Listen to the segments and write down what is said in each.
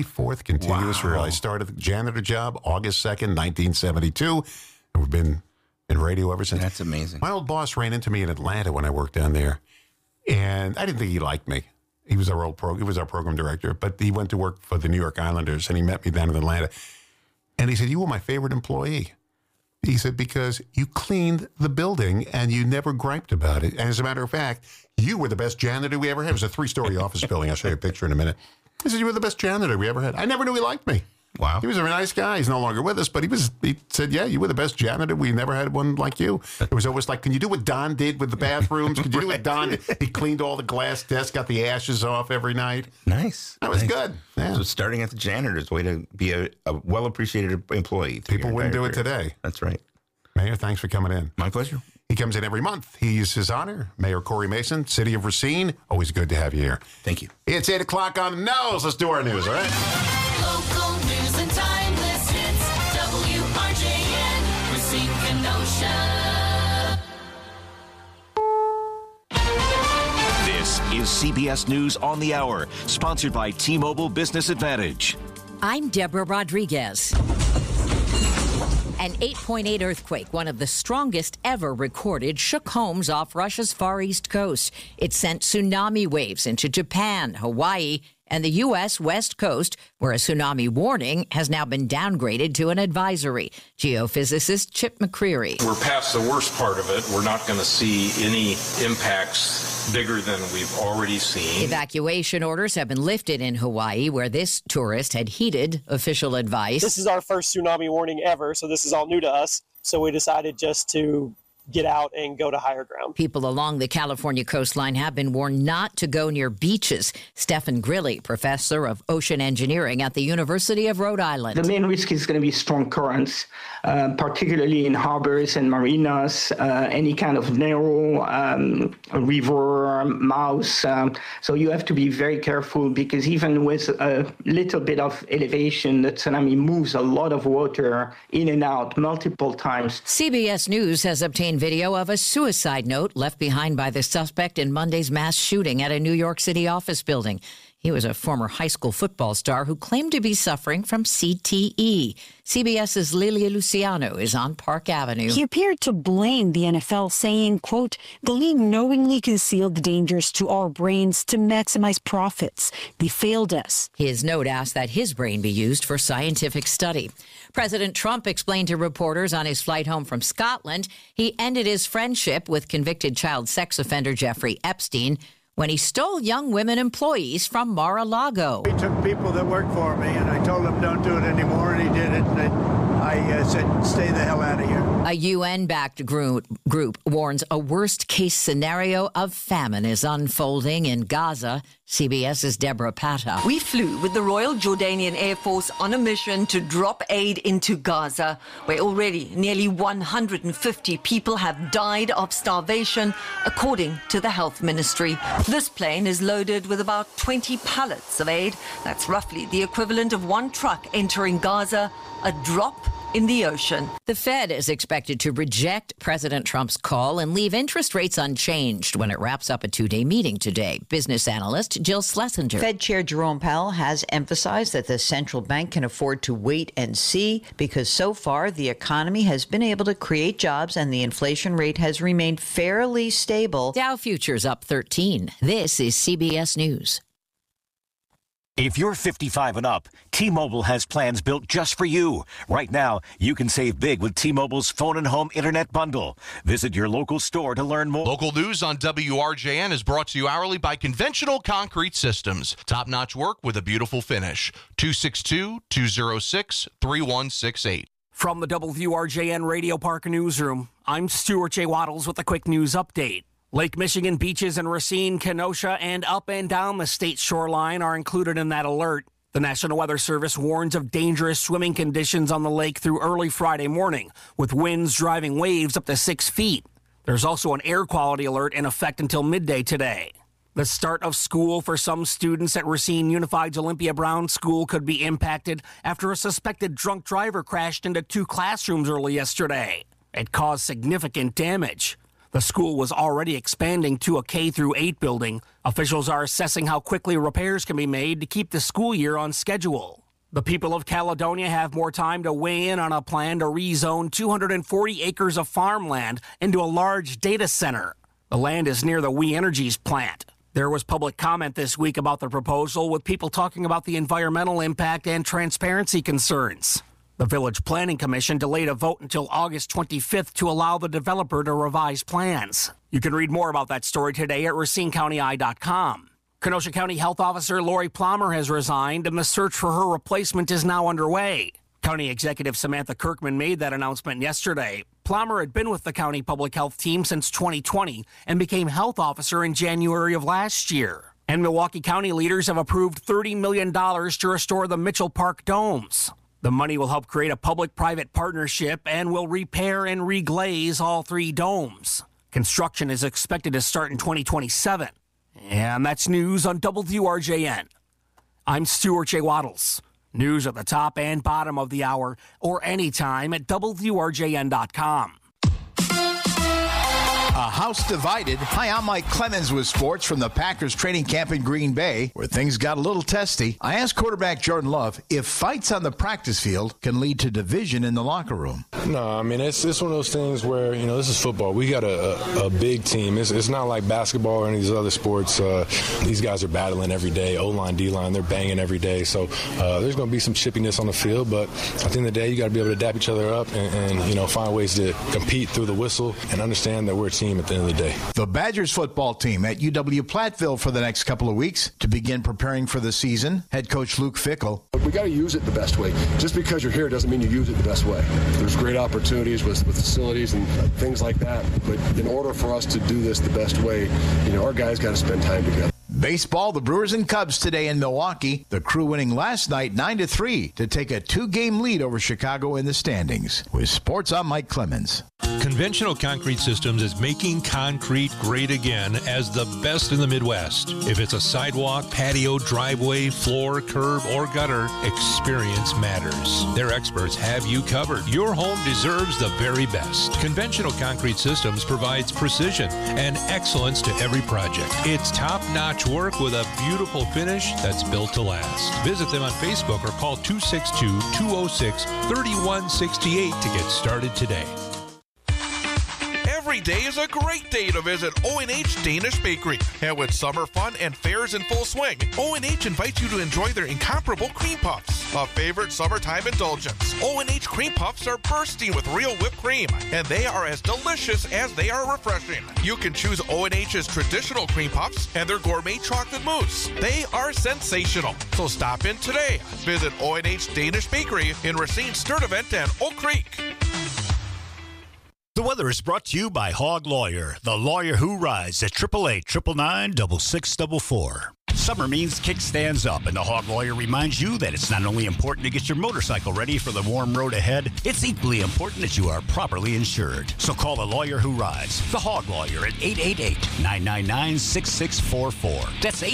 24th continuous year. I started the janitor job August 2nd, 1972. And we've been in radio ever since. That's amazing. My old boss ran into me in Atlanta when I worked down there. And I didn't think he liked me. He was our program director, but he went to work for the New York Islanders, and he met me down in Atlanta. And he said, "You were my favorite employee." He said, "Because you cleaned the building and you never griped about it. And as a matter of fact, you were the best janitor we ever had." It was a 3-story office building. I'll show you a picture in a minute. He said, "You were the best janitor we ever had." I never knew he liked me. Wow. He was a nice guy. He's no longer with us, but he said, "Yeah, you were the best janitor. We never had one like you." It was always like, "Can you do what Don did with the bathrooms? Can you do what Don did?" He cleaned all the glass desks, got the ashes off every night. Nice. That was good. Yeah. So starting at the janitor's way to be a well-appreciated employee. People wouldn't do it today. That's right. Mayor, thanks for coming in. My pleasure. He comes in every month. He's His Honor, Mayor Corey Mason, City of Racine. Always good to have you here. Thank you. It's 8 o'clock on the nose. Let's do our news, all right? Local news and timeless hits. WRJN, Racine, Kenosha. This is CBS News on the Hour, sponsored by T-Mobile Business Advantage. I'm Deborah Rodriguez. An 8.8 earthquake, one of the strongest ever recorded, shook homes off Russia's far east coast. It sent tsunami waves into Japan, Hawaii, and the U.S. West Coast, where a tsunami warning has now been downgraded to an advisory. Geophysicist Chip McCreary. We're past the worst part of it. We're not going to see any impacts bigger than we've already seen. Evacuation orders have been lifted in Hawaii, where this tourist had heeded official advice. This is our first tsunami warning ever, so this is all new to us. So we decided just to get out and go to higher ground. People along the California coastline have been warned not to go near beaches. Stephen Grilli, professor of ocean engineering at the University of Rhode Island. The main risk is going to be strong currents, particularly in harbors and marinas, any kind of narrow river, mouth. So you have to be very careful, because even with a little bit of elevation, the tsunami moves a lot of water in and out multiple times. CBS News has obtained video of a suicide note left behind by the suspect in Monday's mass shooting at a New York City office building. He was a former high school football star who claimed to be suffering from CTE. CBS's Lilia Luciano is on Park Avenue. He appeared to blame the NFL, saying, quote, "The league knowingly concealed the dangers to our brains to maximize profits. They failed us." His note asked that his brain be used for scientific study. President Trump explained to reporters on his flight home from Scotland he ended his friendship with convicted child sex offender Jeffrey Epstein when he stole young women employees from Mar-a-Lago. He took people that worked for me, and I told him don't do it anymore, and he did it. And I said, stay the hell out of here. A UN-backed group warns a worst-case scenario of famine is unfolding in Gaza. CBS's Deborah Patta. We flew with the Royal Jordanian Air Force on a mission to drop aid into Gaza, where already nearly 150 people have died of starvation, according to the health ministry. This plane is loaded with about 20 pallets of aid. That's roughly the equivalent of one truck entering Gaza, a drop in the ocean. The Fed is expected to reject President Trump's call and leave interest rates unchanged when it wraps up a two-day meeting today. Business analyst Jill Schlesinger. Fed Chair Jerome Powell has emphasized that the central bank can afford to wait and see because so far the economy has been able to create jobs and the inflation rate has remained fairly stable. Dow futures up 13. This is CBS News. If you're 55 and up, T-Mobile has plans built just for you. Right now, you can save big with T-Mobile's phone and home internet bundle. Visit your local store to learn more. Local news on WRJN is brought to you hourly by Conventional Concrete Systems. Top-notch work with a beautiful finish. 262-206-3168. From the WRJN Radio Park Newsroom, I'm Stuart J. Waddles with a quick news update. Lake Michigan beaches in Racine, Kenosha, and up and down the state shoreline are included in that alert. The National Weather Service warns of dangerous swimming conditions on the lake through early Friday morning, with winds driving waves up to 6 feet. There's also an air quality alert in effect until midday today. The start of school for some students at Racine Unified's Olympia Brown School could be impacted after a suspected drunk driver crashed into 2 classrooms early yesterday. It caused significant damage. The school was already expanding to a K-8 building. Officials are assessing how quickly repairs can be made to keep the school year on schedule. The people of Caledonia have more time to weigh in on a plan to rezone 240 acres of farmland into a large data center. The land is near the We Energies plant. There was public comment this week about the proposal, with people talking about the environmental impact and transparency concerns. The Village Planning Commission delayed a vote until August 25th to allow the developer to revise plans. You can read more about that story today at RacineCountyEye.com. Kenosha County Health Officer Lori Plummer has resigned, and the search for her replacement is now underway. County Executive Samantha Kirkman made that announcement yesterday. Plummer had been with the county public health team since 2020 and became health officer in January of last year. And Milwaukee County leaders have approved $30 million to restore the Mitchell Park domes. The money will help create a public-private partnership and will repair and reglaze all 3 domes. Construction is expected to start in 2027. And that's news on WRJN. I'm Stuart J. Waddles. News at the top and bottom of the hour or anytime at WRJN.com. A house divided. Hi, I'm Mike Clemens with sports from the Packers training camp in Green Bay, where things got a little testy. I asked quarterback Jordan Love if fights on the practice field can lead to division in the locker room. No, I mean, it's one of those things where, this is football. We got a big team. It's not like basketball or any of these other sports. These guys are battling every day. O-line, D-line, they're banging every day. So there's going to be some chippiness on the field, but at the end of the day, you got to be able to dap each other up and find ways to compete through the whistle and understand that we're a team at the end of the day. The Badgers football team at UW-Platteville for the next couple of weeks to begin preparing for the season. Head coach Luke Fickell. We got to use it the best way. Just because you're here doesn't mean you use it the best way. There's great opportunities with facilities and things like that. But in order for us to do this the best way, our guys got to spend time together. Baseball, the Brewers and Cubs today in Milwaukee. The Crew winning last night 9-3 to take a 2-game lead over Chicago in the standings. With sports, I'm Mike Clemens. Conventional Concrete Systems is making concrete great again as the best in the Midwest. If it's a sidewalk, patio, driveway, floor, curb, or gutter, experience matters. Their experts have you covered. Your home deserves the very best. Conventional Concrete Systems provides precision and excellence to every project. It's top-notch work with a beautiful finish that's built to last. Visit them on Facebook or call 262-206-3168 to get started today. Every day is a great day to visit O&H Danish Bakery. And with summer fun and fairs in full swing, O&H invites you to enjoy their incomparable cream puffs, a favorite summertime indulgence. O&H cream puffs are bursting with real whipped cream, and they are as delicious as they are refreshing. You can choose O&H's traditional cream puffs and their gourmet chocolate mousse. They are sensational. So stop in today. Visit O&H Danish Bakery in Racine, Sturtevant, and Oak Creek. The weather is brought to you by Hog Lawyer, the lawyer who rides at 888-999-6644. Summer means kickstands up, and the Hog Lawyer reminds you that it's not only important to get your motorcycle ready for the warm road ahead, it's equally important that you are properly insured. So call the lawyer who rides, the Hog Lawyer, at 888-999-6644. That's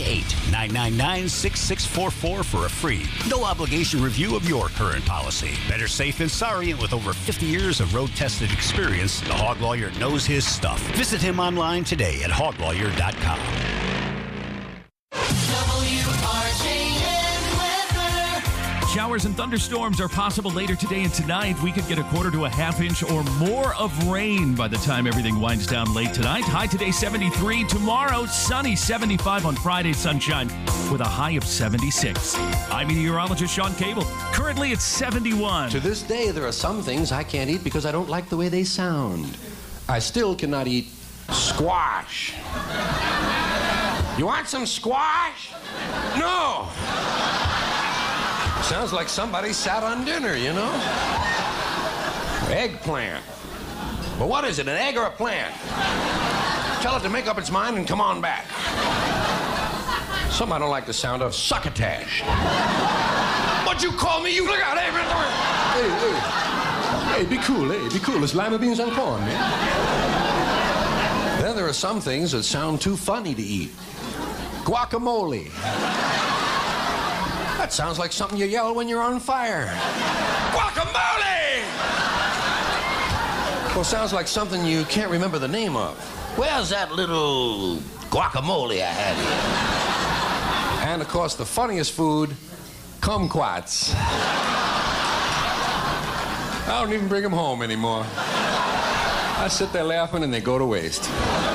888-999-6644 for a free, no-obligation review of your current policy. Better safe than sorry, and with over 50 years of road-tested experience, the Hog Lawyer knows his stuff. Visit him online today at hoglawyer.com. Showers and thunderstorms are possible later today and tonight. We could get a quarter to a half inch or more of rain by the time everything winds down late tonight. High today 73. Tomorrow, sunny 75 on Friday, sunshine with a high of 76. I'm meteorologist Sean Cable. Currently it's 71. To this day, there are some things I can't eat because I don't like the way they sound. I still cannot eat squash. You want some squash? No. Sounds like somebody sat on dinner, you know? Eggplant. But what is it, an egg or a plant? Tell it to make up its mind and come on back. Some I don't like the sound of. Succotash. What you call me? You look out. Hey, be cool, Be cool. It's lima beans and corn, man. Then there are some things that sound too funny to eat. Guacamole. That sounds like something you yell when you're on fire. Guacamole! Well, sounds like something you can't remember the name of. Where's that little guacamole I had here? And, of course, the funniest food, kumquats. I don't even bring them home anymore. I sit there laughing and they go to waste.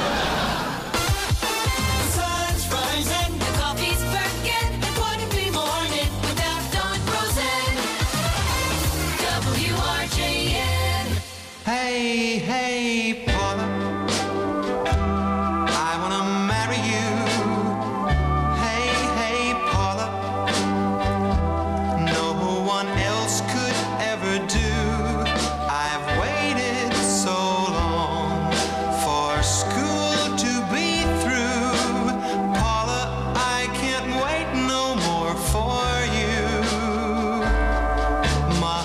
Hey, hey, Paula, I wanna marry you. Hey, hey, Paula, no one else could ever do. I've waited so long for school to be through. Paula, I can't wait no more for you. My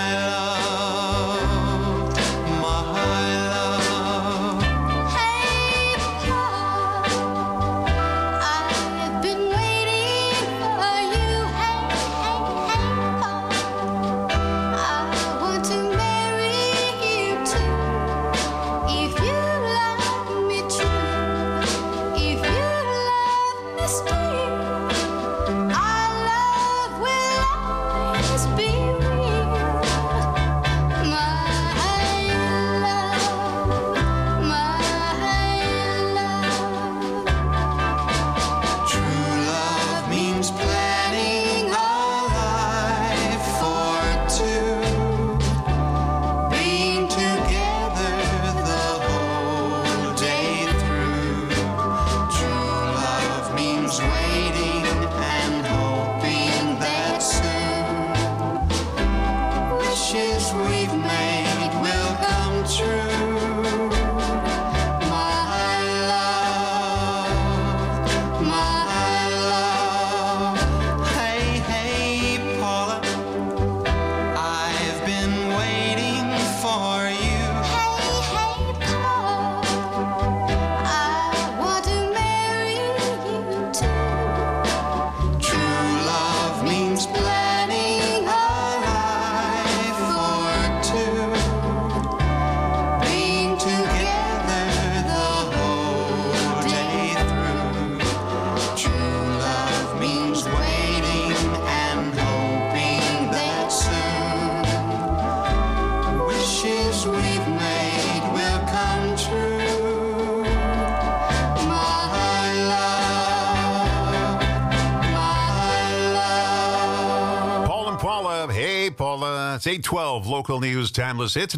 It's 8:12, local news, timeless hits,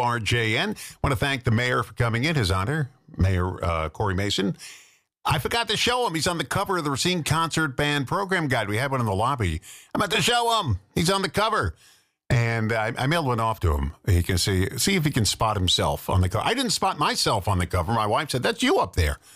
WRJN. Want to thank the mayor for coming in, his honor, Mayor Corey Mason. I forgot to show him. He's on the cover of the Racine Concert Band Program Guide. We have one in the lobby. I'm about to show him. He's on the cover. And I mailed one off to him. He can see if he can spot himself on the cover. I didn't spot myself on the cover. My wife said, "That's you up there."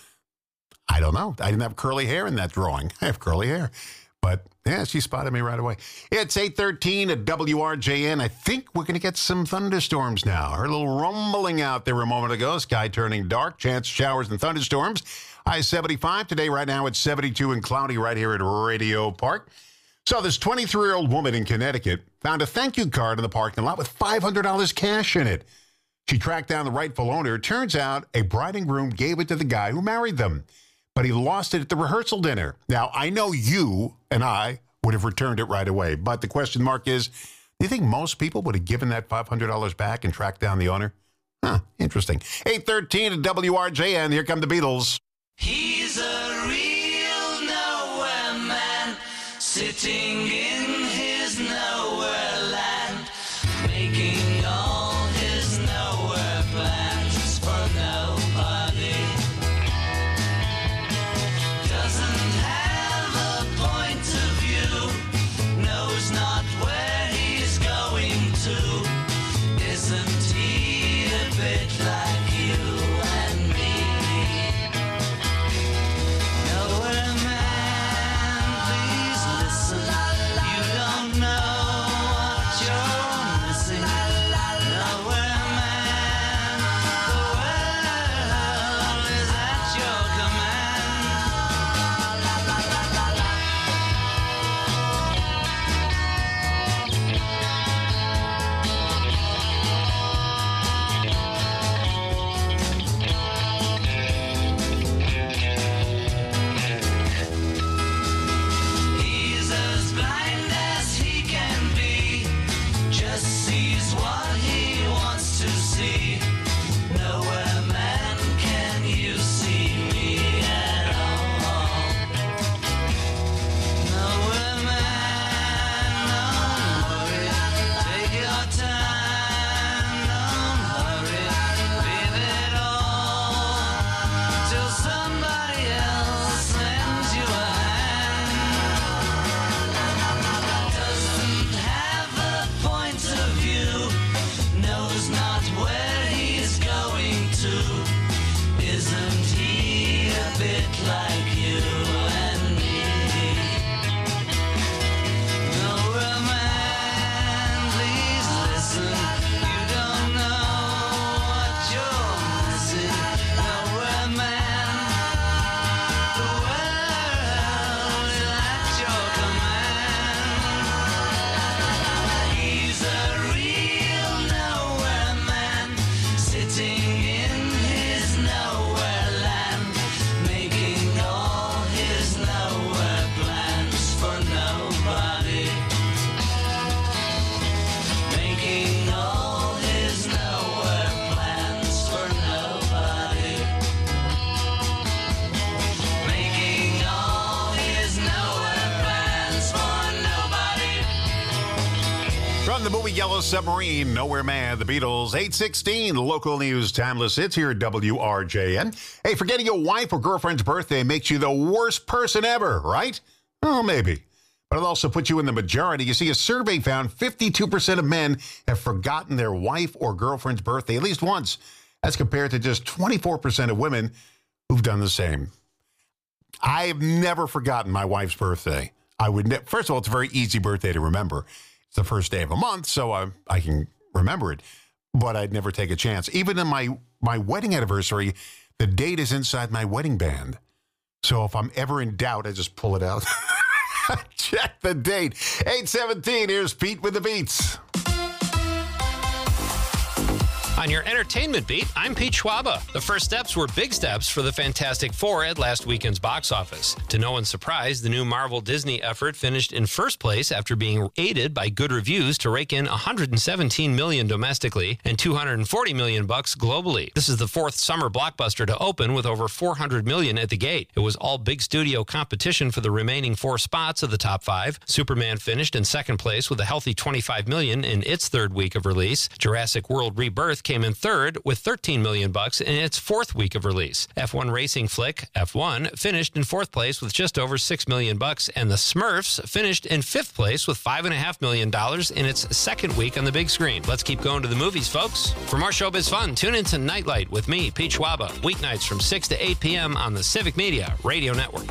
I don't know. I didn't have curly hair in that drawing. I have curly hair. But, yeah, she spotted me right away. It's 8:13 at WRJN. I think we're going to get some thunderstorms now. I heard a little rumbling out there a moment ago. Sky turning dark. Chance of showers and thunderstorms. High 75 today. Right now it's 72 and cloudy right here at Radio Park. So this 23-year-old woman in Connecticut found a thank you card in the parking lot with $500 cash in it. She tracked down the rightful owner. Turns out a bride and groom gave it to the guy who married them, but he lost it at the rehearsal dinner. Now, I know you and I would have returned it right away, but the question mark is, do you think most people would have given that $500 back and tracked down the owner? Huh, interesting. 8:13 at WRJN. Here come the Beatles. He's a real nowhere man, sitting in his nowhere land, making all his nowhere plans for nobody. Doesn't have a point of view, knows not where he's going to. Isn't he a bit like you and me? Nowhere man, please listen. From the movie Yellow Submarine, Nowhere Man, The Beatles, 8:16, local news, timeless hits here at WRJN. Hey, forgetting your wife or girlfriend's birthday makes you the worst person ever, right? Oh, maybe. But it'll also put you in the majority. You see, a survey found 52% of men have forgotten their wife or girlfriend's birthday at least once. That's compared to just 24% of women who've done the same. I've never forgotten my wife's birthday. First of all, it's a very easy birthday to remember. It's the first day of a month, so I can remember it. But I'd never take a chance. Even in my wedding anniversary, the date is inside my wedding band. So if I'm ever in doubt, I just pull it out. Check the date. 8:17, here's Pete with the beats. On your entertainment beat, I'm Pete Schwaba. The first steps were big steps for the Fantastic Four at last weekend's box office. To no one's surprise, the new Marvel Disney effort finished in first place after being aided by good reviews to rake in $117 million domestically and $240 million globally. This is the fourth summer blockbuster to open with over $400 million at the gate. It was all big studio competition for the remaining four spots of the top five. Superman finished in second place with a healthy $25 million in its third week of release. Jurassic World Rebirth came in third with $13 million in its fourth week of release. F1 racing flick F1 finished in fourth place with just over $6 million, and the Smurfs finished in fifth place with $5.5 million in its second week on the big screen. Let's keep going to the movies, folks. For more showbiz fun, tune in to Nightlight with me, Pete Schwaba, weeknights from 6 to 8 p.m. on the Civic Media Radio Network.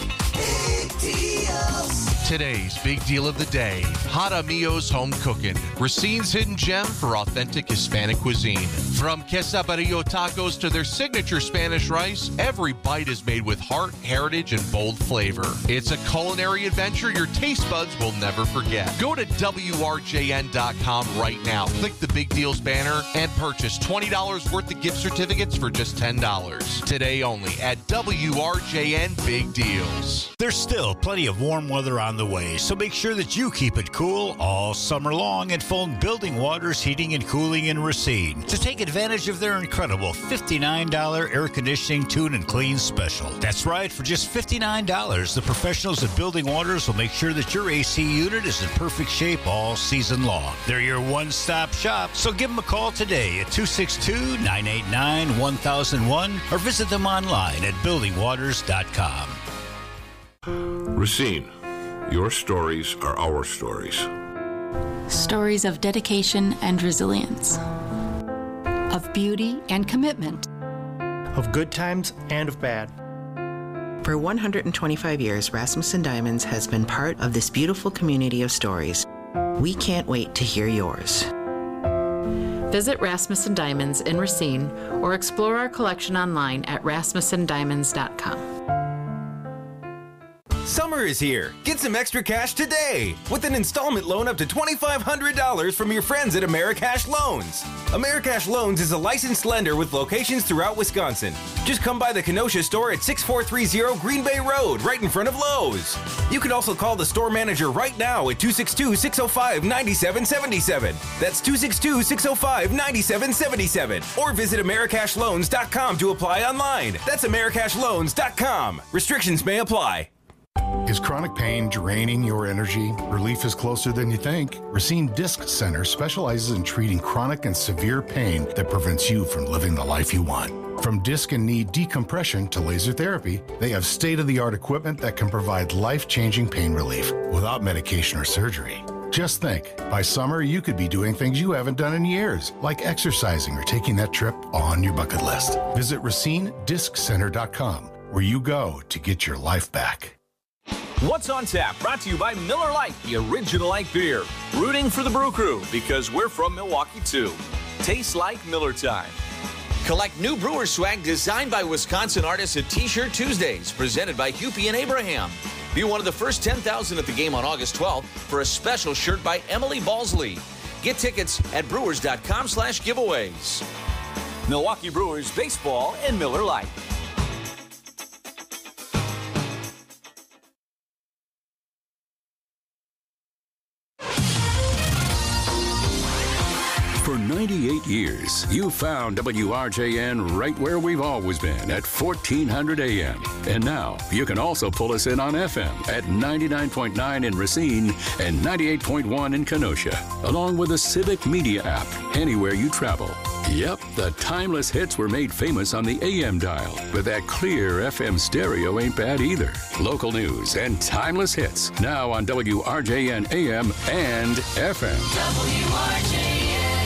Today's big deal of the day, Hot Amigos Home Cooking, Racine's hidden gem for authentic Hispanic cuisine. From quesadilla tacos to their signature Spanish rice, every bite is made with heart, heritage, and bold flavor. It's a culinary adventure your taste buds will never forget. Go to WRJN.com right now, click the Big Deals banner, and purchase $20 worth of gift certificates for just $10. Today only at WRJN Big Deals. There's still plenty of warm weather on the way, so make sure that you keep it cool all summer long and phone Building Waters Heating and Cooling in Racine to take advantage of their incredible $59 air conditioning tune and clean special. That's right, for just $59, the professionals at Building Waters will make sure that your AC unit is in perfect shape all season long. They're your one-stop shop, so give them a call today at 262-989-1001 or visit them online at buildingwaters.com. Racine, your stories are our stories. Stories of dedication and resilience. Of beauty and commitment. Of good times and of bad. For 125 years, Rasmussen Diamonds has been part of this beautiful community of stories. We can't wait to hear yours. Visit Rasmussen Diamonds in Racine or explore our collection online at rasmussendiamonds.com. Summer is here. Get some extra cash today with an installment loan up to $2,500 from your friends at Americash Loans. Americash Loans is a licensed lender with locations throughout Wisconsin. Just come by the Kenosha store at 6430 Green Bay Road, right in front of Lowe's. You can also call the store manager right now at 262-605-9777. That's 262-605-9777. Or visit AmericashLoans.com to apply online. That's AmericashLoans.com. Restrictions may apply. Is chronic pain draining your energy? Relief is closer than you think. Racine Disc Center specializes in treating chronic and severe pain that prevents you from living the life you want. From disc and knee decompression to laser therapy, they have state-of-the-art equipment that can provide life-changing pain relief without medication or surgery. Just think, by summer you could be doing things you haven't done in years, like exercising or taking that trip on your bucket list. Visit RacineDiscCenter.com, where you go to get your life back. What's on Tap, brought to you by Miller Lite, the original light beer. Rooting for the Brew Crew, because we're from Milwaukee too. Tastes like Miller time. Collect new Brewer swag designed by Wisconsin artists at T-Shirt Tuesdays, presented by Hupie and Abraham. Be one of the first 10,000 at the game on August 12th for a special shirt by Emily Balsley. Get tickets at brewers.com/giveaways. Milwaukee Brewers baseball and Miller Lite. For 98 years, you found WRJN right where we've always been at 1400 AM. And now you can also pull us in on FM at 99.9 in Racine and 98.1 in Kenosha, along with the Civic Media app anywhere you travel. Yep, the timeless hits were made famous on the AM dial, but that clear FM stereo ain't bad either. Local news and timeless hits now on WRJN AM and FM. WRJN.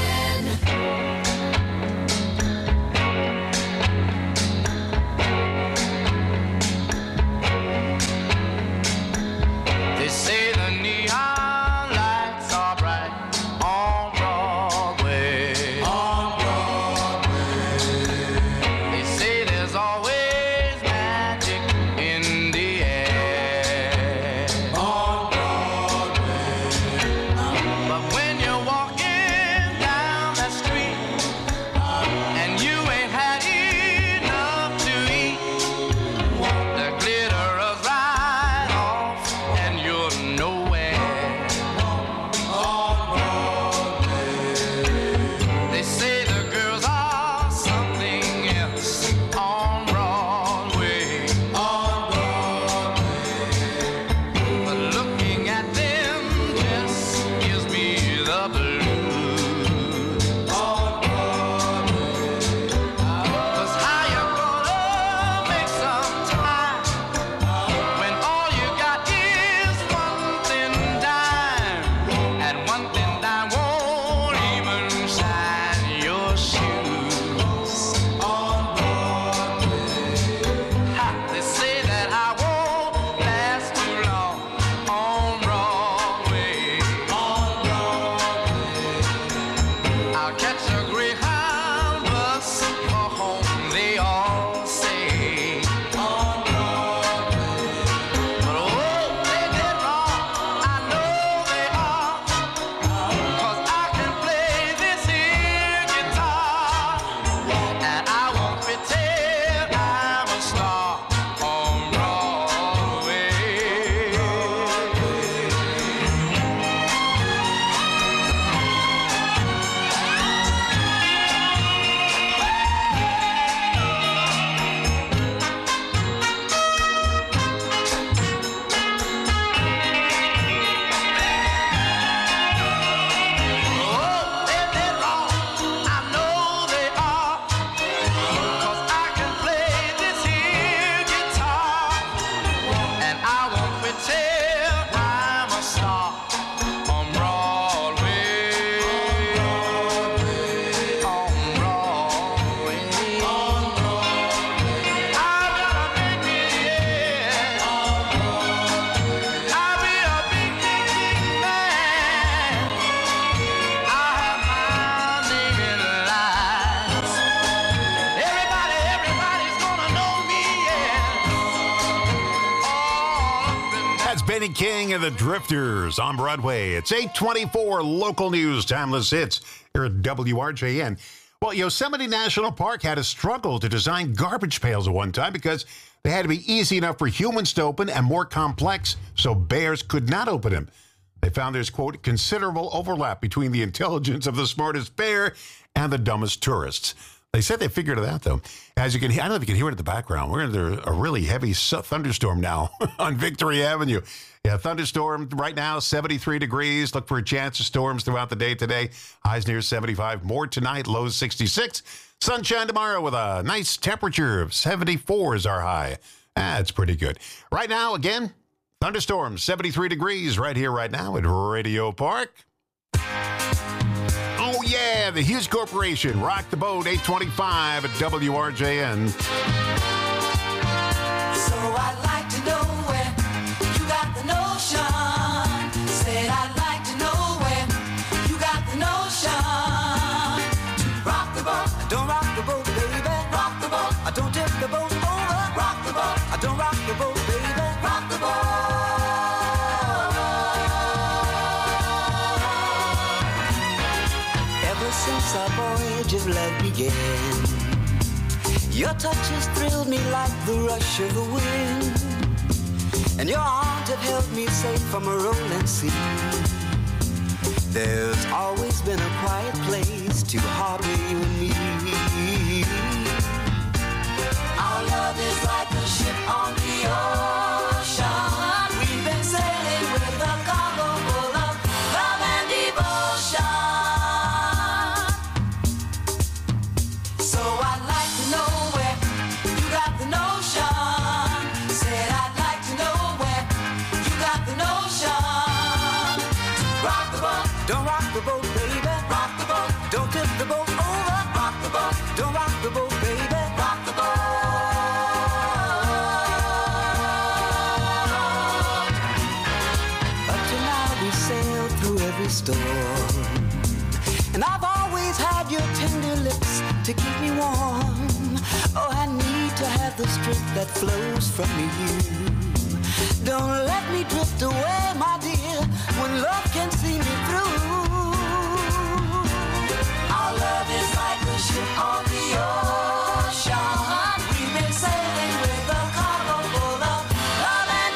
They say the neon lights are bright on Broadway. On Broadway. They say there's always magic in the air. On Broadway. But when you're walking down the street and you ain't had enough to eat, the glitter is right off and you're nowhere. On Broadway. They say the girls are something else on Broadway. On Broadway. But looking at them just gives me the blues. On Broadway. 'Cause how you gonna make some time when all you got is one thin dime, and one thin dime won't even shine your shoes. On Broadway. Ha, they say that I won't last too long on Broadway. On Broadway. I'll catch a Greyhound bus for home, they all say. On Broadway. But oh, they did wrong, I know they are, 'cause I can play this here guitar, and I won't pretend I'm a star on Broadway. Oh, they did wrong, I know they are, 'cause I can play this here guitar, and I won't pretend I'm a star on Broadway. On Broadway. On Broadway. I gotta make it, yeah. On Broadway. I'll be a big, big, big man. I have my name in lights. Everybody's gonna know me, yeah. That's Benny King and the Drifters on Broadway. It's 8:24 local news, timeless hits here at WRJN. Well, Yosemite National Park had a struggle to design garbage pails at one time because they had to be easy enough for humans to open and more complex so bears could not open them. They found there's, quote, considerable overlap between the intelligence of the smartest bear and the dumbest tourists. They said they figured it out, though. As you can hear, I don't know if you can hear it in the background. We're under a really heavy thunderstorm now on Victory Avenue. Yeah, thunderstorm right now, 73 degrees. Look for a chance of storms throughout the day today. Highs near 75. More tonight, lows 66. Sunshine tomorrow with a nice temperature of 74 is our high. That's pretty good. Right now, again, thunderstorms, 73 degrees right here, right now at Radio Park. Oh, yeah, the Hughes Corporation. Rock the boat, 825 at WRJN. So I'd like to know where you got the notion. Said I'd like to know where you got the notion. To rock the boat, don't rock the boat, baby. Rock the boat, I don't tip the boat over. Rock the boat, I don't rock the boat, baby. Rock the boat. Ever since our voyage of love began, your touch has thrilled me like the rush of the wind, and your arms have held me safe from a rolling sea. There's always been a quiet place to heart with you and me. Our love is like a ship on the ocean. We've been sailing with a cargo full of love and devotion. So I'd like to know where you got the notion. Said I'd like to know where you got the notion. Rock the boat, don't rock the boat, baby. Rock the boat, don't tip the boat over. Rock the boat, don't rock the boat, baby. Rock the boat. Up to now we sailed through every storm, and I've always had your tender lips to keep me warm. Oh, I need to have the strength that flows from you. Don't let me drift away, my dear, when love can see me through. Our love is like a ship on the ocean. We've been sailing with a cargo full of love and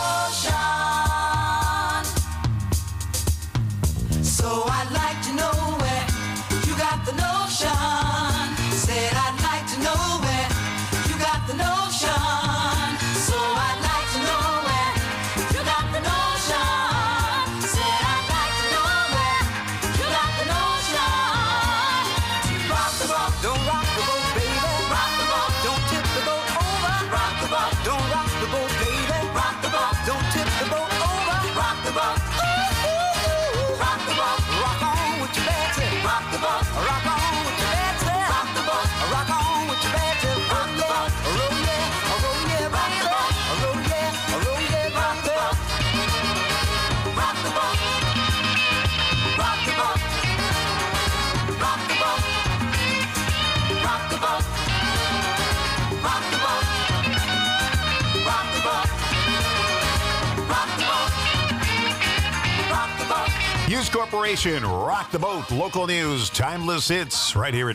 devotion. So I'd like to know where you got the notion. Said I'd like to know where you got the notion. So I'd like to know where you got the notion. Said I'd like to know where you got the notion. Rock the boat, don't rock the boat, baby. Rock the boat, don't tip the boat over. Rock the boat, don't rock the boat, baby. Rock the boat, don't tip the boat over. Rock the boat, ooh, ooh, ooh. Rock the boat, rock on with your bad tip. Rock the boat, rock on with your bad tip. Rock the boat, rock on with your bad tip. Rock the boat, roll yeah, roll yeah, rock the boat, roll yeah, roll yeah, rock the boat. Rock the boat, rock the boat, rock the boat, rock the boat, rock the boat, rock the boat, rock the boat, rock the boat. Hughes Corporation, Rock the Boat, local news, timeless hits, right here at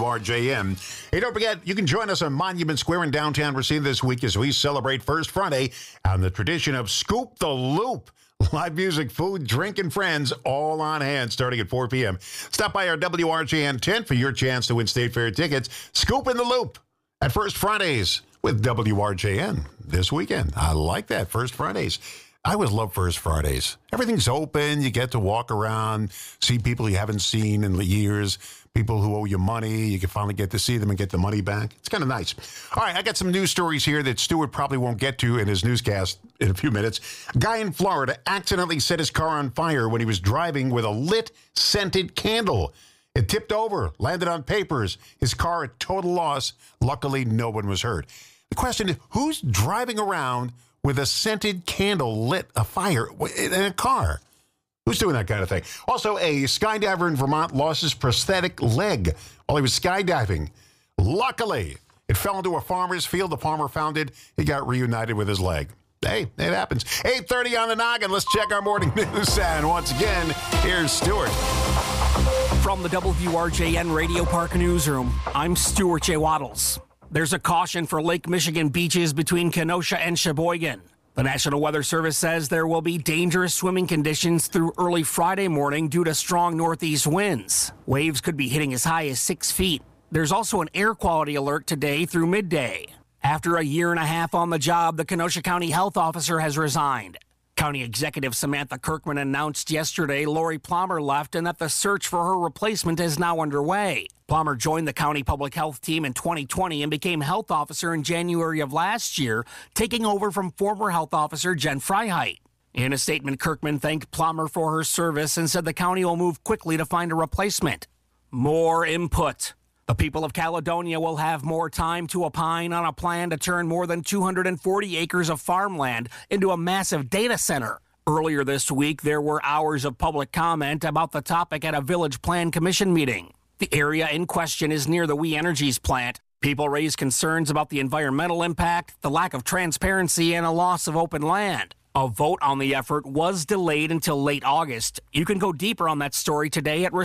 WRJM. Hey, don't forget, you can join us on Monument Square in downtown Racine this week as we celebrate First Friday on the tradition of Scoop the Loop. Live music, food, drink, and friends all on hand starting at 4 p.m. Stop by our WRJN tent for your chance to win State Fair tickets. Scoop in the Loop at First Fridays with WRJN this weekend. I like that, First Fridays. I always love First Fridays. Everything's open. You get to walk around, see people you haven't seen in years, people who owe you money. You can finally get to see them and get the money back. It's kind of nice. All right, I got some news stories here that Stuart probably won't get to in his newscast in a few minutes. A guy in Florida accidentally set his car on fire when he was driving with a lit, scented candle. It tipped over, landed on papers. His car a total loss. Luckily, no one was hurt. The question is, who's driving around with a scented candle lit a fire in a car? Who's doing that kind of thing? Also, a skydiver in Vermont lost his prosthetic leg while he was skydiving. Luckily, it fell into a farmer's field. The farmer found it. He got reunited with his leg. Hey, it happens. 8:30 on the noggin. Let's check our morning news. And once again, here's Stuart. From the WRJN Radio Park Newsroom, I'm Stuart J. Waddles. There's a caution for Lake Michigan beaches between Kenosha and Sheboygan. The National Weather Service says there will be dangerous swimming conditions through early Friday morning due to strong northeast winds. Waves could be hitting as high as 6 feet. There's also an air quality alert today through midday. After a year and a half on the job, the Kenosha County Health Officer has resigned. County Executive Samantha Kirkman announced yesterday Lori Plummer left and that the search for her replacement is now underway. Plummer joined the county public health team in 2020 and became health officer in January of last year, taking over from former health officer Jen Freiheit. In a statement, Kirkman thanked Plummer for her service and said the county will move quickly to find a replacement. More input. The people of Caledonia will have more time to opine on a plan to turn more than 240 acres of farmland into a massive data center. Earlier this week, there were hours of public comment about the topic at a Village Plan Commission meeting. The area in question is near the We Energies plant. People raised concerns about the environmental impact, the lack of transparency, and a loss of open land. A vote on the effort was delayed until late August. You can go deeper on that story today at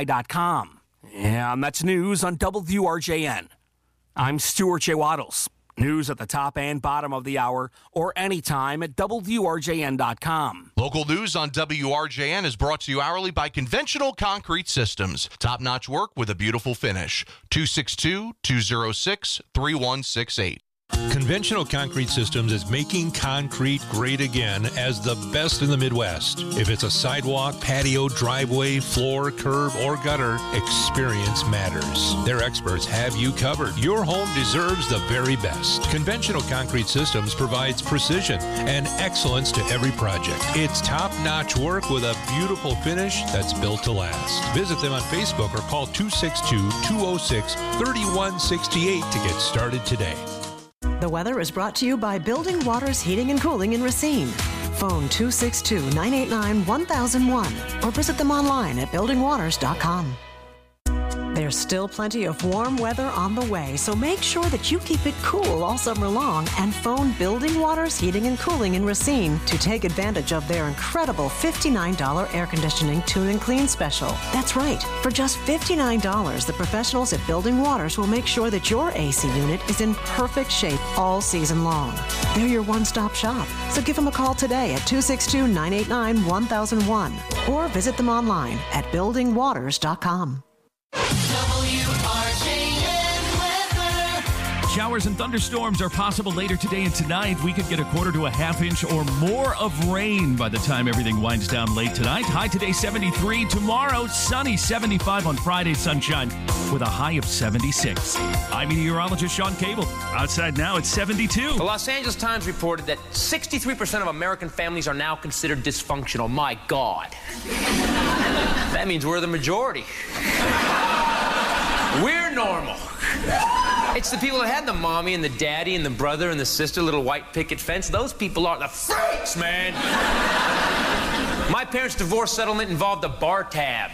RacineCountyEye.com. And that's news on WRJN. I'm Stuart J. Waddles. News at the top and bottom of the hour or anytime at WRJN.com. Local news on WRJN is brought to you hourly by Conventional Concrete Systems. Top-notch work with a beautiful finish. 262-206-3168. Conventional Concrete Systems is making concrete great again as the best in the Midwest. If it's a sidewalk, patio, driveway, floor, curb, or gutter, experience matters. Their experts have you covered. Your home deserves the very best. Conventional Concrete Systems provides precision and excellence to every project. It's top-notch work with a beautiful finish that's built to last. Visit them on Facebook or call 262-206-3168 to get started today. The weather is brought to you by Building Waters Heating and Cooling in Racine. Phone 262-989-1001 or visit them online at buildingwaters.com. There's still plenty of warm weather on the way, so make sure that you keep it cool all summer long and phone Building Waters Heating and Cooling in Racine to take advantage of their incredible $59 air conditioning tune and clean special. That's right. For just $59, the professionals at Building Waters will make sure that your AC unit is in perfect shape all season long. They're your one-stop shop, so give them a call today at 262-989-1001 or visit them online at buildingwaters.com. Showers and thunderstorms are possible later today and tonight. We could get a quarter to a half inch or more of rain by the time everything winds down late tonight. High today 73. Tomorrow sunny 75 on Friday, sunshine with a high of 76. I'm meteorologist Sean Cable. Outside now it's 72. The Los Angeles Times reported that 63% of American families are now considered dysfunctional. My God. That means we're the majority. We're normal. It's the people that had the mommy and the daddy and the brother and the sister, little white picket fence. Those people are the freaks, man. My parents' divorce settlement involved a bar tab.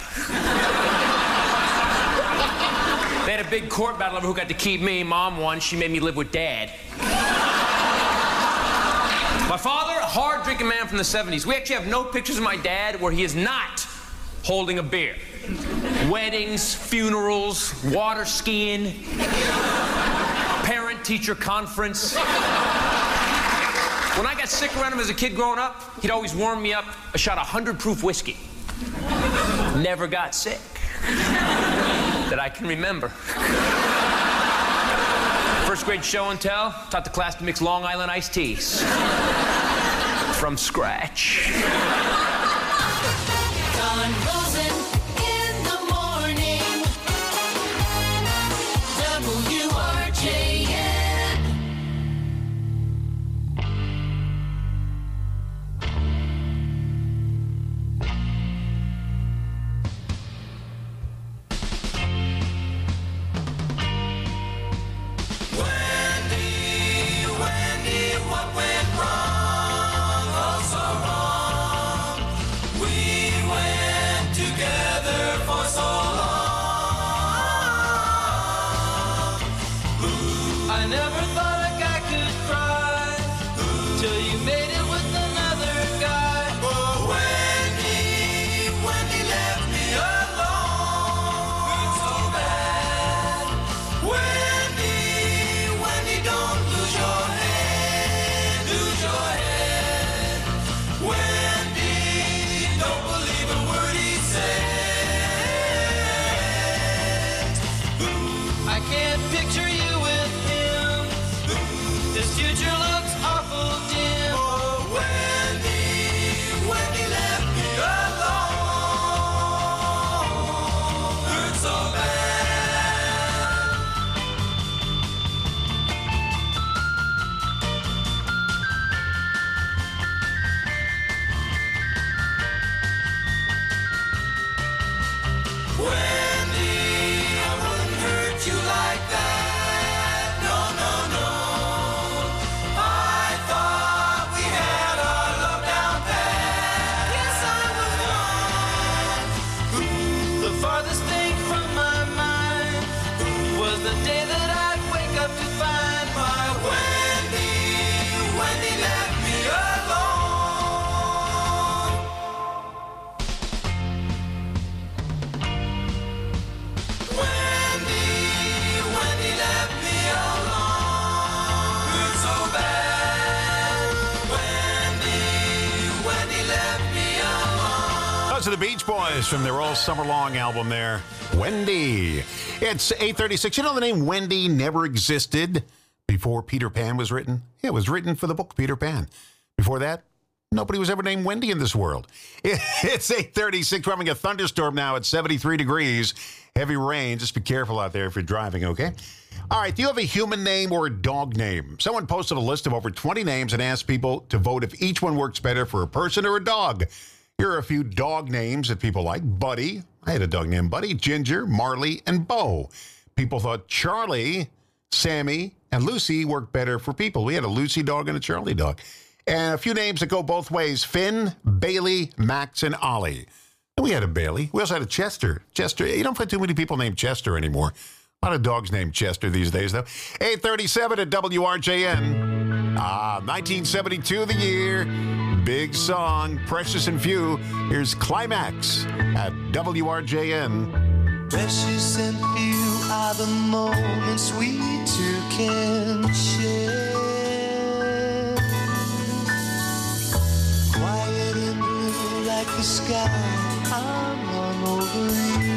They had a big court battle over who got to keep me. Mom won. She made me live with Dad. My father, a hard-drinking man from the 70s. We actually have no pictures of my dad where he is not holding a beer. Weddings, funerals, water skiing, parent-teacher conference. When I got sick around him as a kid growing up, he'd always warm me up a shot of 100 proof whiskey. Never got sick. That I can remember. First grade show and tell, taught the class to mix Long Island iced teas. From scratch. Don Rosen in the morning. WRJN. Wendy, what went wrong? Oh, so wrong. We went together for so long. I never thought a guy could cry till you made it with another guy. Oh, Wendy left me alone. Hurt so bad. Wendy, don't lose your head. Lose your head. Wendy, don't believe a word he said. I can't picture you with him. This future looks awful dim. Oh, Wendy left me alone. Hurt so bad. Wendy, I wouldn't hurt you like that. No, no, no. I thought we had our love down pat. Yes, I would. The farthest thing from my mind was the day that I'd wake up to find my Wendy left me alone. Wendy left me alone. the Beach Boys from their All Summer Long album there, Wendy. It's 8:36. You know the name Wendy never existed before Peter Pan was written? Yeah, it was written for the book Peter Pan. Before that, nobody was ever named Wendy in this world. It's 8:36. We're having a thunderstorm now at 73 degrees. Heavy rain. Just be careful out there if you're driving, okay? All right, do you have a human name or a dog name? Someone posted a list of over 20 names and asked people to vote if each one works better for a person or a dog. Here are a few dog names that people like. Buddy. I had a dog named Buddy. Ginger, Marley, and Bo. People thought Charlie, Sammy, and Lucy worked better for people. We had a Lucy dog and a Charlie dog. And a few names that go both ways. Finn, Bailey, Max, and Ollie. And we had a Bailey. We also had a Chester. Chester, you don't find too many people named Chester anymore. A lot of dogs named Chester these days, though. 8:37 at WRJN. 1972, the year. Big song, Precious and Few. Here's Climax at WRJN. Precious and few are the moments we two can share. Quiet and blue like the sky, I'm all over you.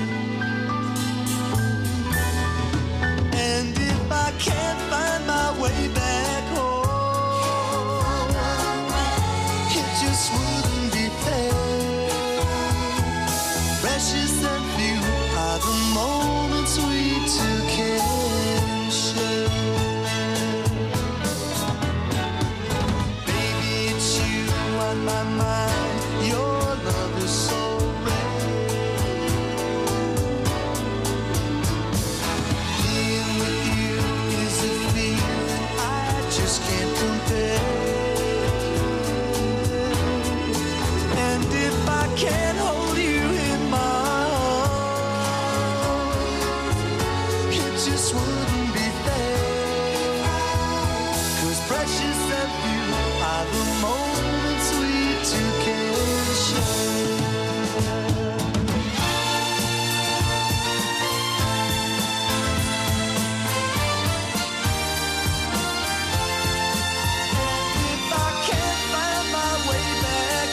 And if I can't find my way back home, it just wouldn't be fair. Precious and few are the moments we two can share. Baby, it's you on my mind. Your love is so rare. Being with you is a feeling I just can't compare. And if I can't hold you in my arms, it just wouldn't be fair. 'Cause precious and few are the moments we two can share. If I can't find my way back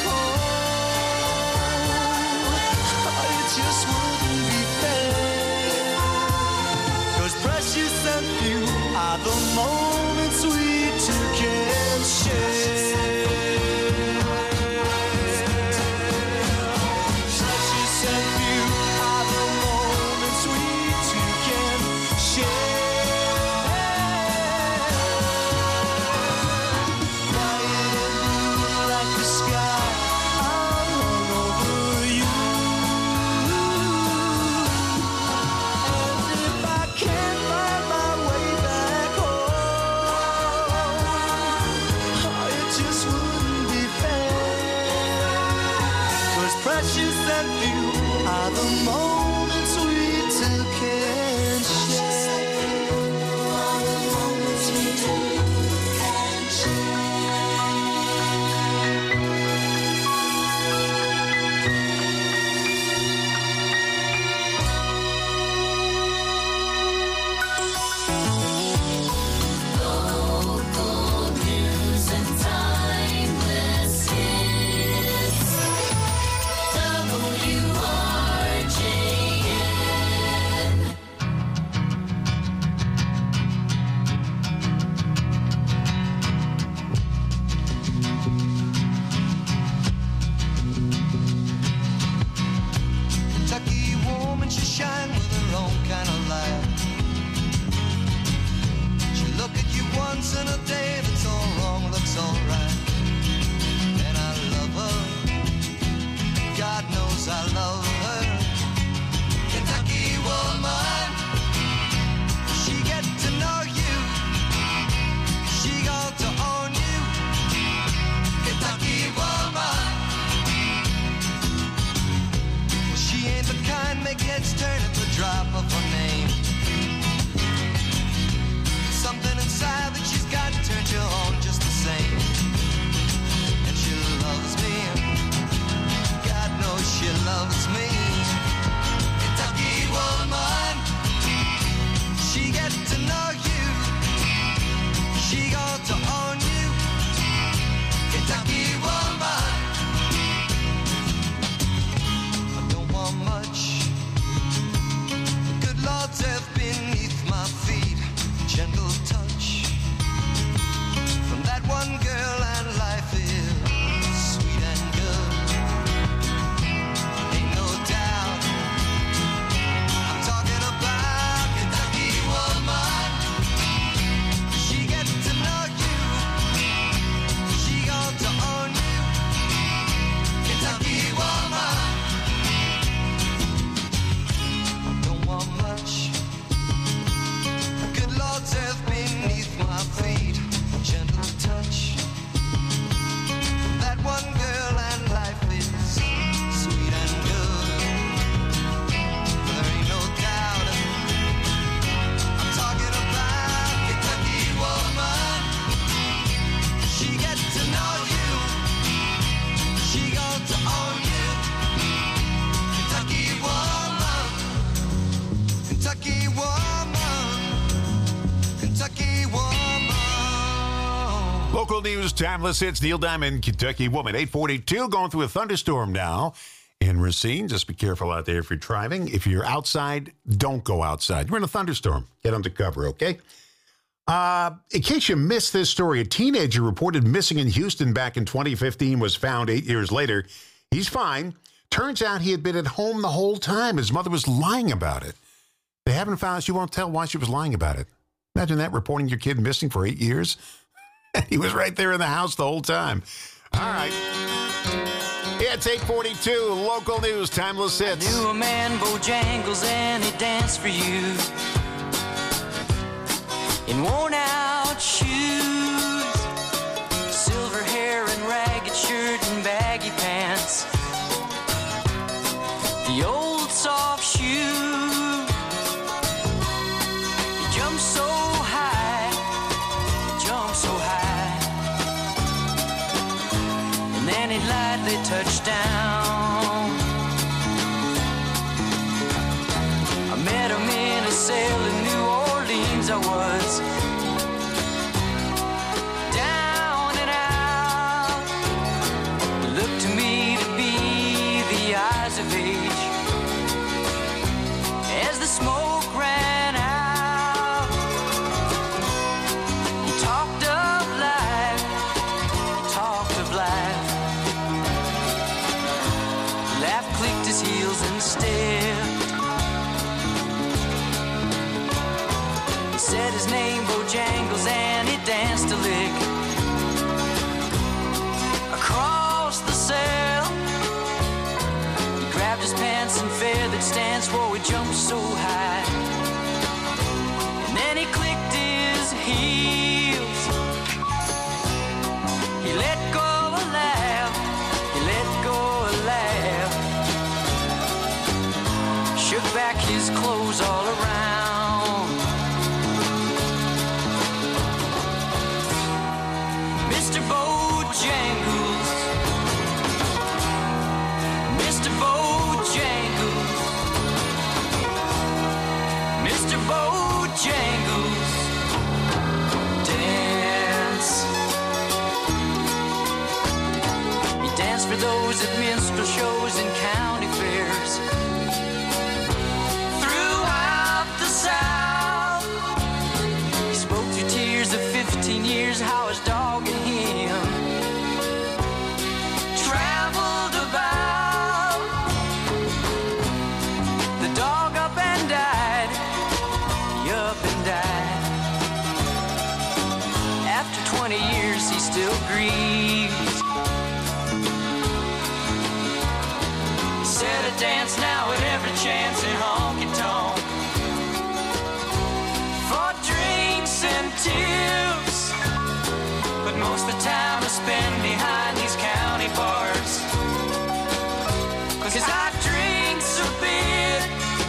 home, it just wouldn't be fair. 'Cause precious and few are the moments we two can share. Precious and few are the moments we two can share. Quiet and blue like the sky, I'm all over you. And if I can't find my way back home, it just wouldn't be fair. 'Cause precious and few are the moments we two can share. Moments we two can Local news and timeless hits. WRJN. Kentucky woman, she shine with her own kind of light. She look at you once in a day, if it's all wrong, looks all right. And I love her, God knows I love her. Kentucky woman, she get to know you, she got to own you. Kentucky woman, well, she ain't the kind make heads turn at the drop of her name. Something inside that she's got turns you on just the same. And she loves me, God knows she loves me. Kentucky woman, she get to know you, she got to own you. Kentucky woman, Local news, timeless hits. Neil Diamond, Kentucky woman, 842, going through a thunderstorm now in Racine. Just be careful out there if you're driving. If you're outside, don't go outside. You're in a thunderstorm. Get under cover, okay? In case you missed this story, a teenager reported missing in Houston back in 2015 was found 8 years later. He's fine. Turns out he had been at home the whole time. His mother was lying about it. They haven't found out. She won't tell why she was lying about it. Imagine that, reporting your kid missing for 8 years. He was right there in the house the whole time. All right. Yeah, it's 842. Local news, timeless hits. I knew a man, Bojangles, and he danced for you in worn-out shoes, silver hair and ragged shirt and baggy pants, the old soft shoe. He jumped so high, so high, and then he lightly touched down. I met him in a cell in New Orleans. I was down and out. It looked to me to be the eyes of age as the smoke ran out. Talked of life, laugh clicked his heels and stepped. He said his name, Bojangles, and he danced a lick across the cell. He grabbed his pants and feathered stance, whoa, he jumped so high. And then he clicked his heels. He let go a laugh, he let go a laugh, shook back his clothes all around. Mr. Bojangles, Mr. Bojangles, Mr. Bojangles, dance. Dance for those at minstrel shows and county fairs throughout the South. He spoke through tears of 15 years, how his dog and him traveled about. The dog up and died, he up and died. After 20 years, he still grieves. Said a dance now at every chance in honky-tonk for drinks and tips, but most of the time I spend behind these county bars, 'cause I drinks a bit.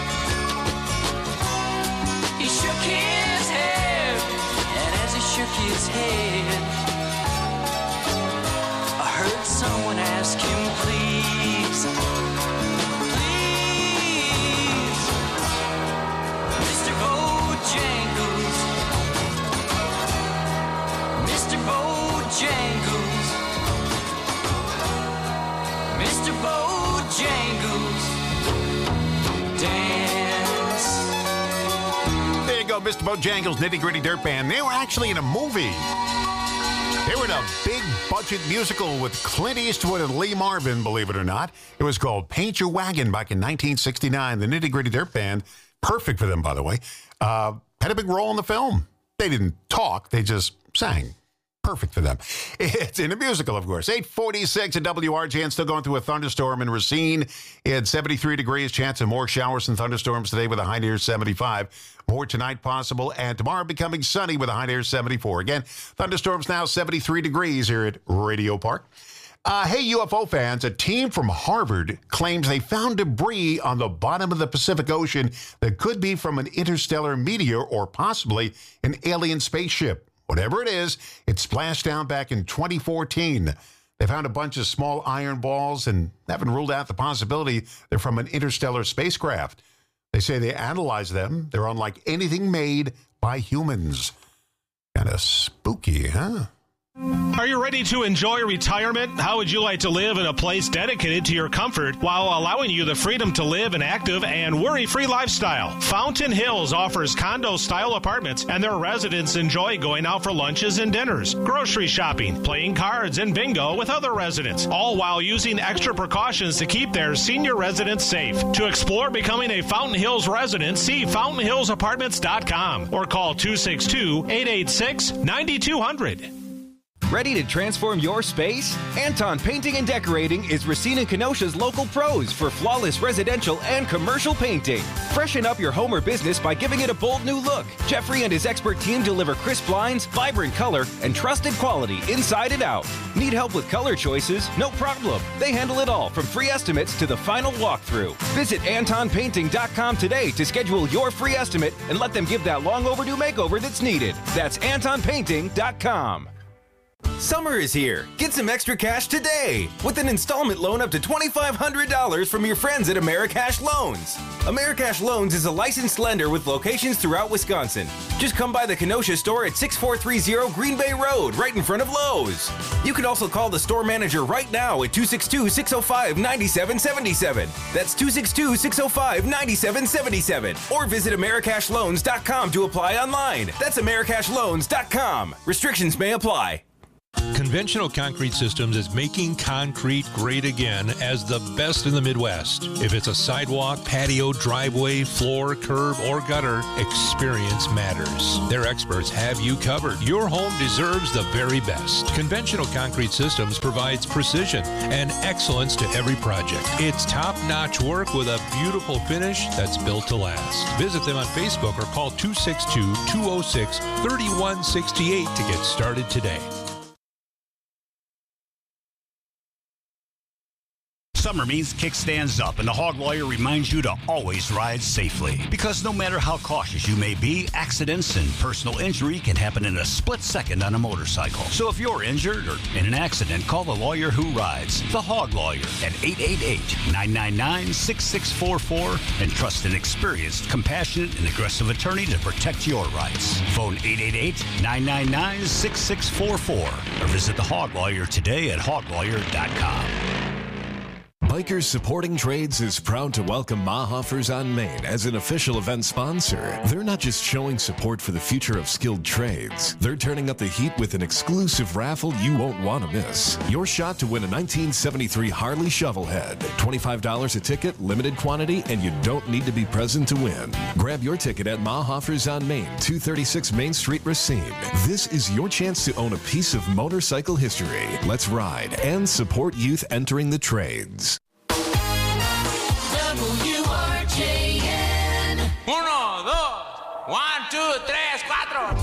He shook his head, and as he shook his head, I heard someone ask him, please, Mr. Bojangles, Mr. Bojangles, Mr. Bojangles, dance. There you go, Mr. Bojangles, Nitty Gritty Dirt Band. They were actually in a movie. They were in a big budget musical with Clint Eastwood and Lee Marvin, believe it or not. It was called Paint Your Wagon back in 1969. The Nitty Gritty Dirt Band, perfect for them, by the way, had a big role in the film. They didn't talk, they just sang. Perfect for them. It's in a musical, of course. 846 at WRJN, still going through a thunderstorm in Racine. It's 73 degrees, chance of more showers and thunderstorms today with a high near 75. More tonight possible, and tomorrow becoming sunny with a high near 74. Again, thunderstorms now 73 degrees here at Radio Park. Hey, UFO fans, a team from Harvard claims they found debris on the bottom of the Pacific Ocean that could be from an interstellar meteor or possibly an alien spaceship. Whatever it is, it splashed down back in 2014. They found a bunch of small iron balls and haven't ruled out the possibility they're from an interstellar spacecraft. They say they analyzed them. They're unlike anything made by humans. Kind of spooky, huh? Are you ready to enjoy retirement? How would you like to live in a place dedicated to your comfort while allowing you the freedom to live an active and worry-free lifestyle? Fountain Hills offers condo-style apartments, and their residents enjoy going out for lunches and dinners, grocery shopping, playing cards, and bingo with other residents, all while using extra precautions to keep their senior residents safe. To explore becoming a Fountain Hills resident, see fountainhillsapartments.com or call 262-886-9200. Ready to transform your space? Anton Painting and Decorating is Racine and Kenosha's local pros for flawless residential and commercial painting. Freshen up your home or business by giving it a bold new look. Jeffrey and his expert team deliver crisp lines, vibrant color, and trusted quality inside and out. Need help with color choices? No problem. They handle it all from free estimates to the final walkthrough. Visit AntonPainting.com today to schedule your free estimate and let them give that long overdue makeover that's needed. That's AntonPainting.com. Summer is here. Get some extra cash today with an installment loan up to $2,500 from your friends at Americash Loans. Americash Loans is a licensed lender with locations throughout Wisconsin. Just come by the Kenosha store at 6430 Green Bay Road, right in front of Lowe's. You can also call the store manager right now at 262-605-9777. That's 262-605-9777. Or visit AmericashLoans.com to apply online. That's AmericashLoans.com. Restrictions may apply. Conventional Concrete Systems is making concrete great again as the best in the Midwest. If it's a sidewalk, patio, driveway, floor, curb, or gutter, experience matters. Their experts have you covered. Your home deserves the very best. Conventional Concrete Systems provides precision and excellence to every project. It's top-notch work with a beautiful finish that's built to last. Visit them on Facebook or call 262-206-3168 to get started today. Summer means kickstands up, and the Hog Lawyer reminds you to always ride safely. Because no matter how cautious you may be, accidents and personal injury can happen in a split second on a motorcycle. So if you're injured or in an accident, call the lawyer who rides, the Hog Lawyer, at 888-999-6644, and trust an experienced, compassionate, and aggressive attorney to protect your rights. Phone 888-999-6644 or visit the Hog Lawyer today at hoglawyer.com. Bikers Supporting Trades is proud to welcome Mahoffers on Main as an official event sponsor. They're not just showing support for the future of skilled trades. They're turning up the heat with an exclusive raffle you won't want to miss. Your shot to win a 1973 Harley Shovelhead. $25 a ticket, limited quantity, and you don't need to be present to win. Grab your ticket at Mahoffers on Main, 236 Main Street, Racine. This is your chance to own a piece of motorcycle history. Let's ride and support youth entering the trades. WRJN. 1, 2, 1, 2, 3, 4.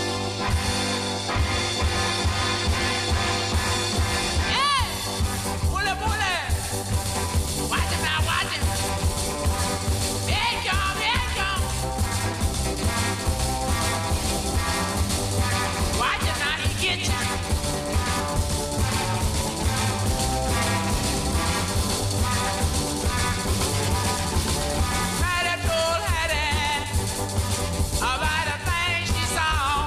Hey! Pule, pule! Watch it now, watch it! Viejo, viejo! Watch it now, he gets you! About the things she saw.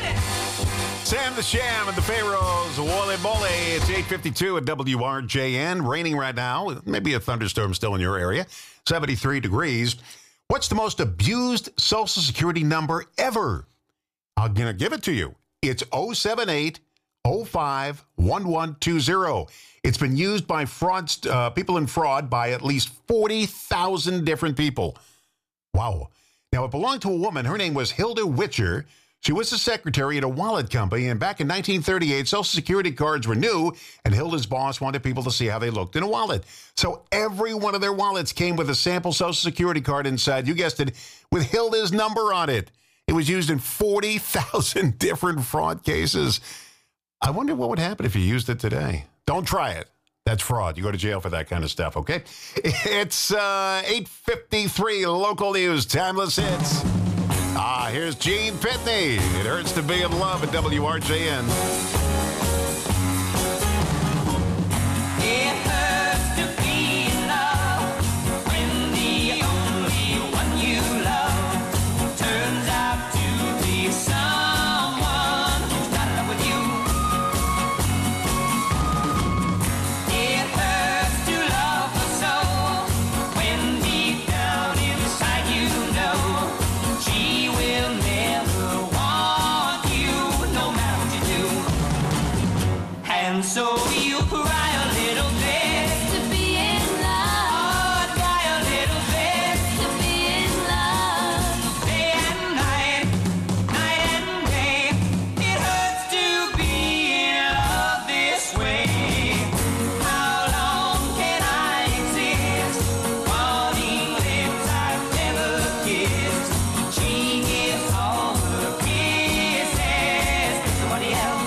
Sam the Sham and the Pharaohs, Wole Mole. It's 8:52 at WRJN. Raining right now. Maybe a thunderstorm still in your area. 73 degrees. What's the most abused Social Security number ever? I'm going to give it to you. It's 078-05-1120. It's been used by people in fraud by at least 40,000 different people. Wow. Now, it belonged to a woman. Her name was Hilda Witcher. She was a secretary at a wallet company, and back in 1938, Social Security cards were new, and Hilda's boss wanted people to see how they looked in a wallet. So every one of their wallets came with a sample Social Security card inside, you guessed it, with Hilda's number on it. It was used in 40,000 different fraud cases. I wonder what would happen if you used it today. Don't try it. That's fraud. You go to jail for that kind of stuff, okay? It's 8:53, local news, timeless hits. Here's Gene Pitney. It hurts to be in love at WRJN. It hurts to be in love when the only one you love turns out to be someone who's not in love with you. It hurts to love her so when deep down inside you know she will never want you, no matter what you do. And so you cry a little bit to be in love. Oh, cry a little bit to be in love. Day and night, night and day. It hurts to be in love this way. How long can I exist wanting lips I've never kissed? She gives all her kisses to somebody else.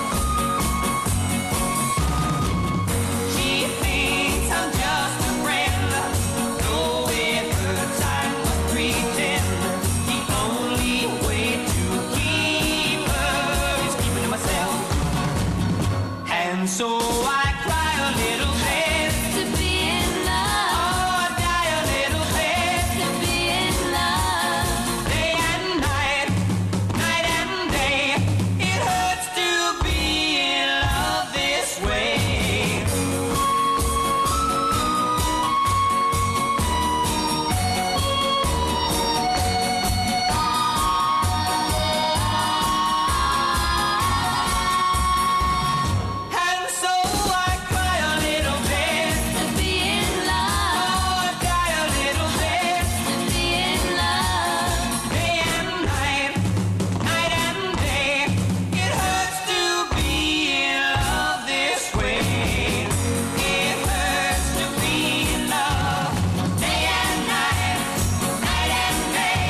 She thinks I'm just a friend, though it hurts I must pretend. The only way to keep her is keeping to myself. And so I cry a little bit to be in love. Oh, I die a little bit to be in love. Day and night, night and day. It hurts to be in love this way. And so I cry a little bit to be in love. Oh, I die a little bit to be in love. Day and night, night and day. It hurts to be in love this way. It hurts to be in love. Day and night, night and day.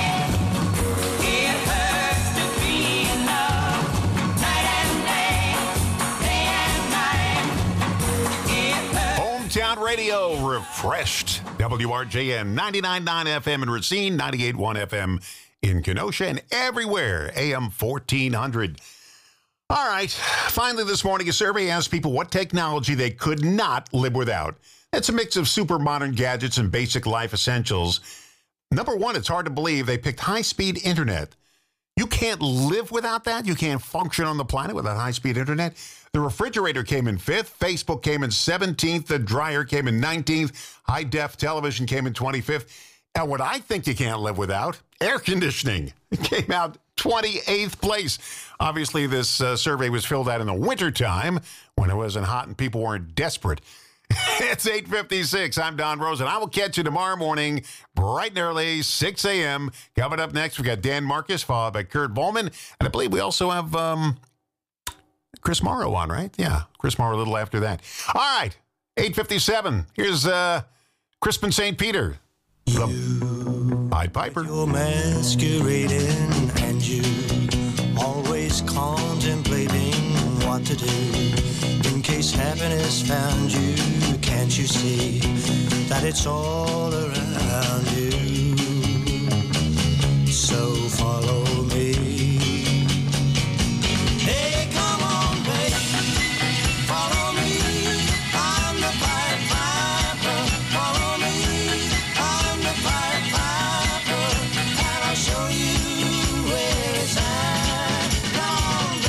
It hurts to be in love. Night and day, day and night. It hurts. Hometown Radio refreshed. WRJN 99.9 FM in Racine, 98.1 FM in Kenosha, and everywhere, AM 1400. All right. Finally, this morning, a survey asked people what technology they could not live without. It's a mix of super modern gadgets and basic life essentials. Number one, it's hard to believe they picked high-speed internet. You can't live without that. You can't function on the planet without high-speed internet. The refrigerator came in 5th. Facebook came in 17th. The dryer came in 19th. High-def television came in 25th. And what I think you can't live without, air conditioning. It came out 28th place. Obviously, this survey was filled out in the wintertime when it wasn't hot and people weren't desperate. It's 8:56. I'm Don Rosen. I will catch you tomorrow morning, bright and early, 6 a.m. Coming up next, we got Dan Marcus, followed by Kurt Volman. And I believe we also have Chris Morrow on, right? Yeah, Chris Morrow a little after that. All right, 8:57. Here's Crispin St. Peter. Pied Piper. You're masquerading and you always contemplating what to do. In case happiness found you, can't you see that it's all around you? So follow me. Hey, come on, baby, follow me. I'm the Pied Piper. Follow me. I'm the Pied Piper, and I'll show you where it's at. Come on,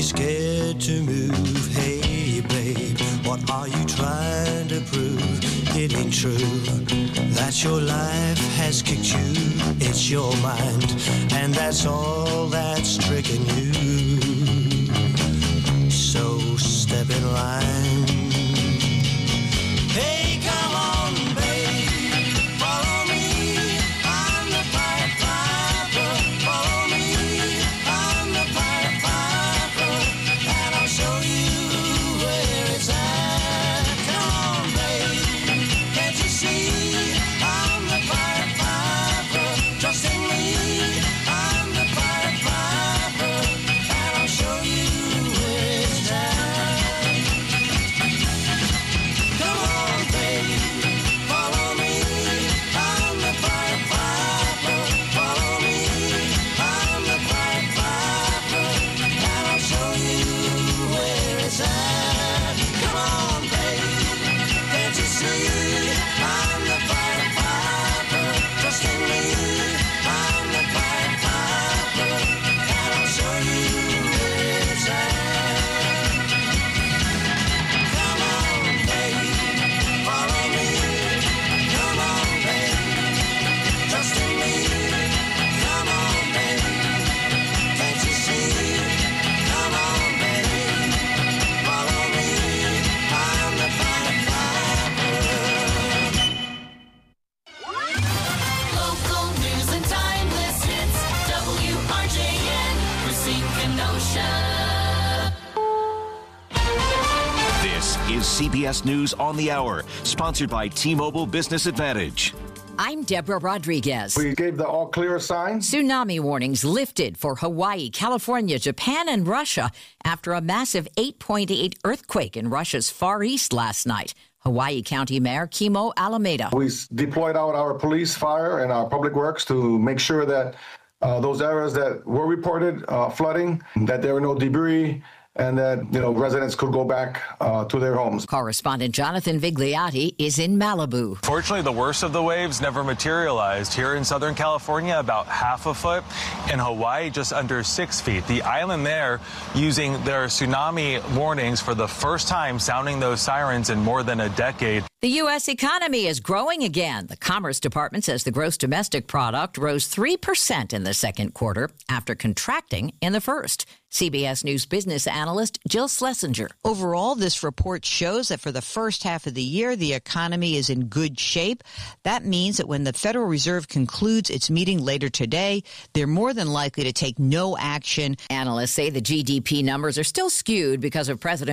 scared to move. Hey, babe, what are you trying to prove? It ain't true that your life has kicked you. It's your mind, and that's all that's tricking you. So step in line. Hey, come on, babe, follow me. I'm the Pied Piper. Follow me. I'm the Pied Piper, and I'll show you where it's at. Come on, babe, can't you see? I'm the Pied Piper. Trust in me. I'm the Pied Piper, and I'll show you where it's at. Come on, babe, follow me. I'm the Pied Piper. Follow me. I'm the Pied Piper, and I'll show you where it's at. Come on, babe, can't you see? I'm the Pied Piper. Trust in me. I'm the Pied Piper, and I'll show you where it's at. Come on, babe, follow me. Come on, babe, trust in me. Come on, babe, can't you see? Come on, babe, follow me. I'm the Pied Piper. Local news and timeless hits. WRJN, Racine, Kenosha. This is CBS News on the Hour, sponsored by T-Mobile Business Advantage. I'm Deborah Rodriguez. We gave the all-clear sign. Tsunami warnings lifted for Hawaii, California, Japan, and Russia after a massive 8.8 earthquake in Russia's Far East last night. Hawaii County Mayor Kimo Alameda. We deployed out our police, fire, and our public works to make sure that those areas that were reported flooding, that there were no debris, and that residents could go back to their homes. Correspondent Jonathan Vigliotti is in Malibu. Fortunately, the worst of the waves never materialized. Here in Southern California, about half a foot. In Hawaii, just under 6 feet. The island there using their tsunami warnings for the first time, sounding those sirens in more than a decade. The U.S. economy is growing again. The Commerce Department says the gross domestic product rose 3% in the second quarter after contracting in the first. CBS News business analyst Jill Schlesinger. Overall, this report shows that for the first half of the year, the economy is in good shape. That means that when the Federal Reserve concludes its meeting later today, they're more than likely to take no action. Analysts say the GDP numbers are still skewed because of President